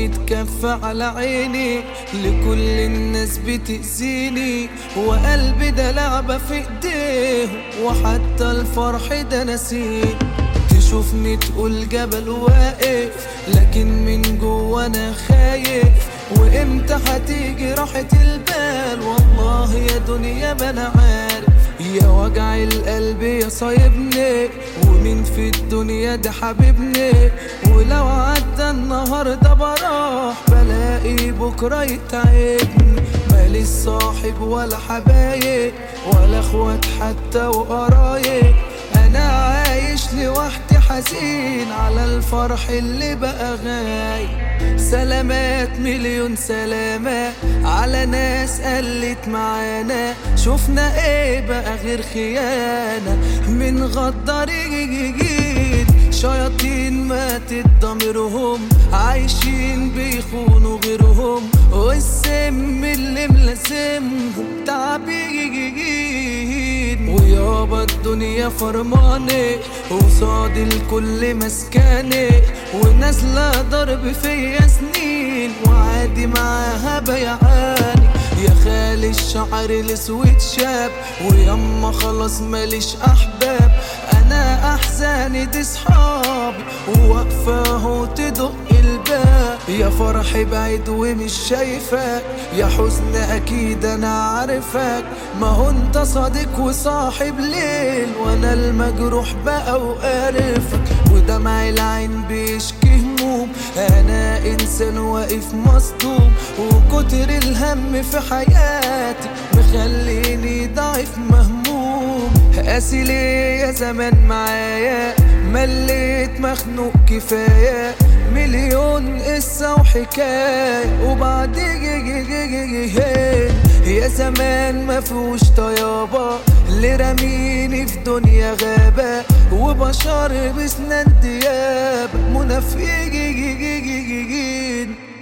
ميت كف على عيني، لكل الناس بتأذيني، وقلبي ده لعبة في ايديه، وحتى الفرح ده نسيه. تشوفني تقول جبل واقف، لكن من جوا انا خايف، وامتى هتيجي راحة البال؟ والله يا دنيا ما انا عارف، يا وجع القلب يا صايبني، ومين في الدنيا ده حبيبني؟ ولو عدى النهارده براح، بلاقي بكره يتعبني. ماليش صاحب ولا حبايب، ولا اخوات حتى وقرايب، انا عايش لوحدي حزين على الفرح اللي بقى غايب. سلامات مليون سلامة على ناس قلت معانا، شفنا ايه بقى غير خيانة من غدارين؟ شياطين ماتت ضميرهم، عايشين بيخونوا غيرهم، والسم اللي ملازمهم تعبين. ويابا الدنيا فرماني، وصاد الكل مسكاني، والناس لا ضرب فيا سنين، وعادي معاها بيعاني. يا خالي الشعر الاسود شاب، ويما خلاص ماليش احباب، انا احزاني دي صحابي، وواقفه اهو تدق الباب. يا فرحي بعيد ومش شايفك، يا حزن اكيد انا عارفك، ما هو انت صديق وصاحب ليل، وانا المجروح بقى وقارفك، ودمع العين بيشكي هموم، انا انسان واقف مصدوم، وكتر الهم في حياتي مخليني ضعيف مهموم. قاسي ليه يا زمان معايا، مليت مخنوق كفاية، مليون قصة وحكاية، وبعدين يا زمان مفيهوش طيابة، اللي رميني في دنيا غابة، وبشر بسنان دياب منافقين.